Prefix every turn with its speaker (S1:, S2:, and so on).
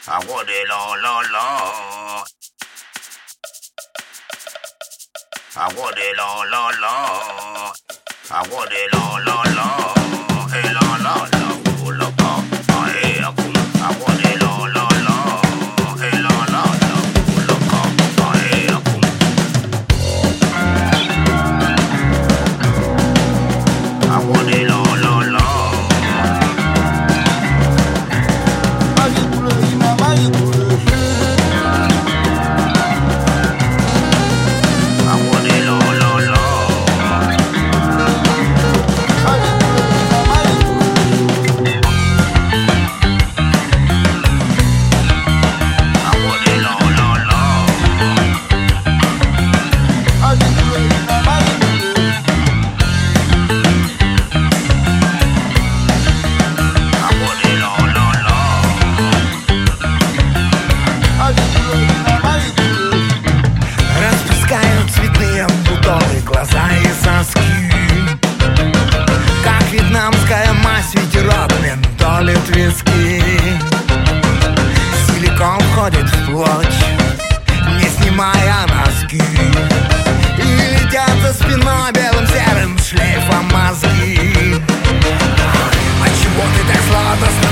S1: I want it all, all. I want it all, all. I want it all, all. Hey, la, la, la, la, la, hey, I want it all, all. Hey, la, la, la, la, hey, I want it all, all.
S2: Глаза и соски, как вьетнамская мазь, ветерок ментолит виски. Силикон входит в плоть, не снимая носки, и летят за спиной белым серым шлейфом мозги. Отчего ты так сладостно